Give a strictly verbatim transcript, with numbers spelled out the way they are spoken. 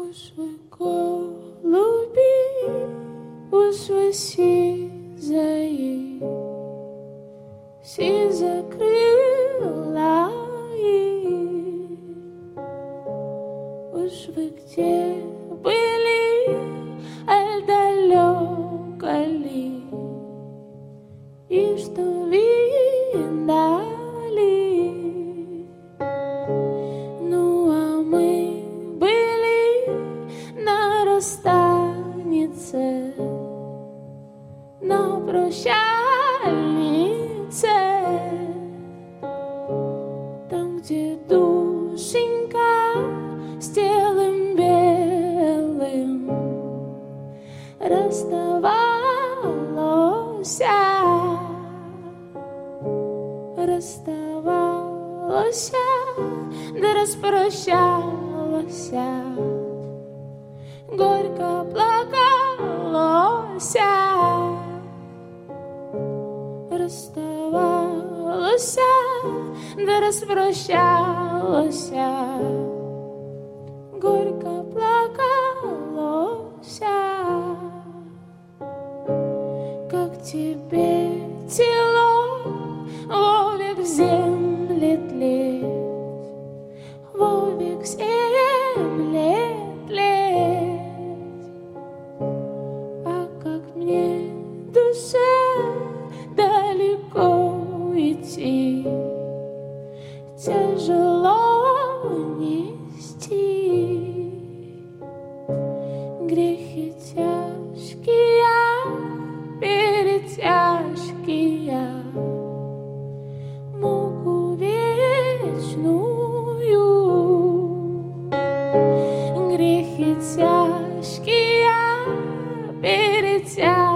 Уж вы голуби, уж вы сизые, сизокрылые. Уж вы где были, аль далеко ли, и что видали? Ну, а мы были на расстаннице, на прощальнице, там, где душенька с телом белым расставалась, расставалась, да распрощалась, горько плакалась, расставалась, да распрощалась, горько плакалась. Как тебе тело вовек в земле тлеть, вовек в земле тлеть, а как мне душе далеко идти, тяжело нести грехи тяжкие, перетяжкие, муку вечную, грехи тяжкие, перетяжкие.